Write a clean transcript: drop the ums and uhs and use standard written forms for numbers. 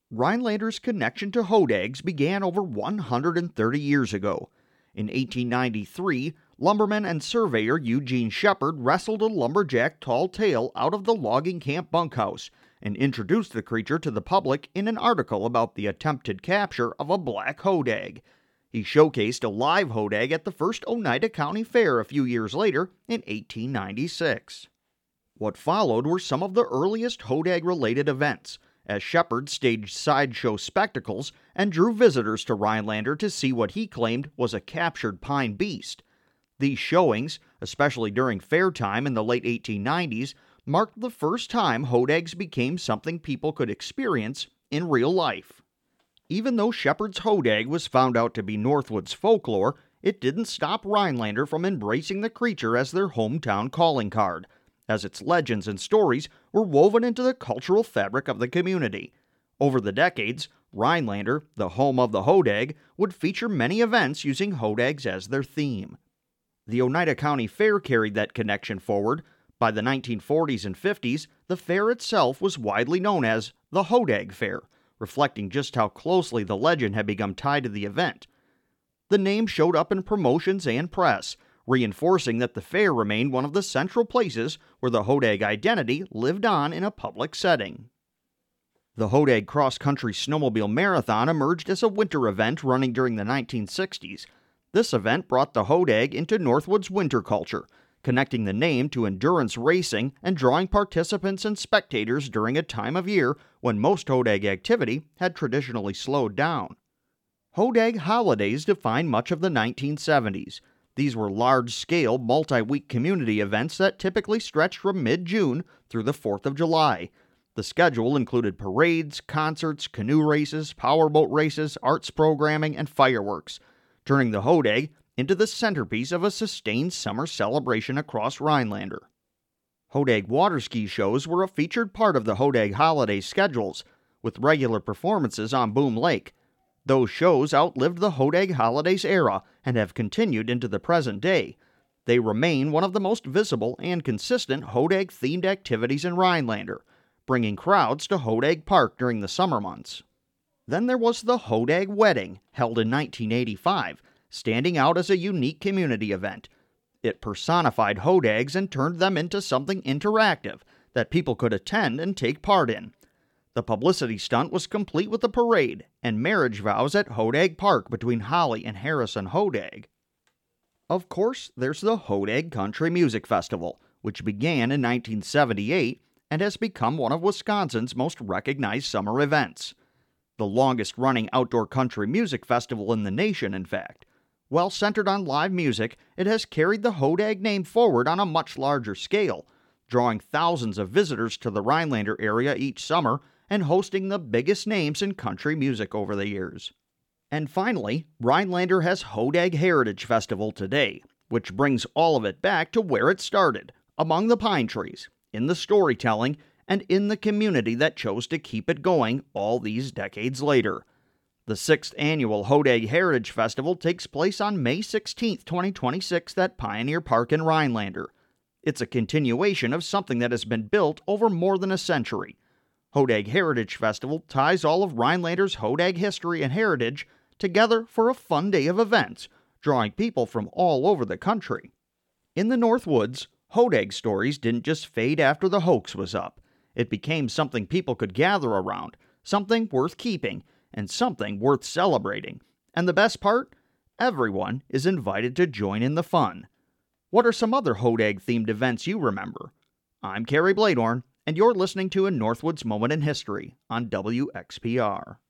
Rhinelander's connection to hodags began over 130 years ago. In 1893, lumberman and surveyor Eugene Shepard wrestled a lumberjack tall tale out of the logging camp bunkhouse and introduced the creature to the public in an article about the attempted capture of a black hodag. He showcased a live hodag at the first Oneida County Fair a few years later in 1896. What followed were some of the earliest hodag-related events, as Shepard staged sideshow spectacles and drew visitors to Rhinelander to see what he claimed was a captured pine beast. These showings, especially during fair time in the late 1890s, marked the first time hodags became something people could experience in real life. Even though Shepard's hodag was found out to be Northwood's folklore, it didn't stop Rhinelander from embracing the creature as their hometown calling card, as its legends and stories were woven into the cultural fabric of the community. Over the decades, Rhinelander, the home of the hodag, would feature many events using hodags as their theme. The Oneida County Fair carried that connection forward. By the 1940s and 50s, the fair itself was widely known as the Hodag Fair, reflecting just how closely the legend had become tied to the event. The name showed up in promotions and press, reinforcing that the fair remained one of the central places where the hodag identity lived on in a public setting. The Hodag Cross Country Snowmobile Marathon emerged as a winter event running during the 1960s. This event brought the hodag into Northwood's winter culture, connecting the name to endurance racing and drawing participants and spectators during a time of year when most hodag activity had traditionally slowed down. Hodag holidays defined much of the 1970s. These were large-scale, multi-week community events that typically stretched from mid-June through the 4th of July. The schedule included parades, concerts, canoe races, powerboat races, arts programming, and fireworks, turning the hodag into the centerpiece of a sustained summer celebration across Rhinelander. Hodag water ski shows were a featured part of the hodag holiday schedules, with regular performances on Boom Lake. Those shows outlived the hodag holidays era and have continued into the present day. They remain one of the most visible and consistent hodag-themed activities in Rhinelander, bringing crowds to Hodag Park during the summer months. Then there was the Hodag Wedding, held in 1985, standing out as a unique community event. It personified hodags and turned them into something interactive that people could attend and take part in. The publicity stunt was complete with a parade and marriage vows at Hodag Park between Holly and Harrison Hodag. Of course, there's the Hodag Country Music Festival, which began in 1978 and has become one of Wisconsin's most recognized summer events. The longest-running outdoor country music festival in the nation, in fact. While centered on live music, it has carried the hodag name forward on a much larger scale, drawing thousands of visitors to the Rhinelander area each summer and hosting the biggest names in country music over the years. And finally, Rhinelander has Hodag Heritage Festival today, which brings all of it back to where it started, among the pine trees, in the storytelling, and in the community that chose to keep it going all these decades later. The 6th annual Hodag Heritage Festival takes place on May 16, 2026 at Pioneer Park in Rhinelander. It's a continuation of something that has been built over more than a century. Hodag Heritage Festival ties all of Rhinelander's hodag history and heritage together for a fun day of events, drawing people from all over the country. In the Northwoods, hodag stories didn't just fade after the hoax was up. It became something people could gather around, something worth keeping, and something worth celebrating. And the best part? Everyone is invited to join in the fun. What are some other hodag-themed events you remember? I'm Kerry Bladorn, and you're listening to A Northwoods Moment in History on WXPR.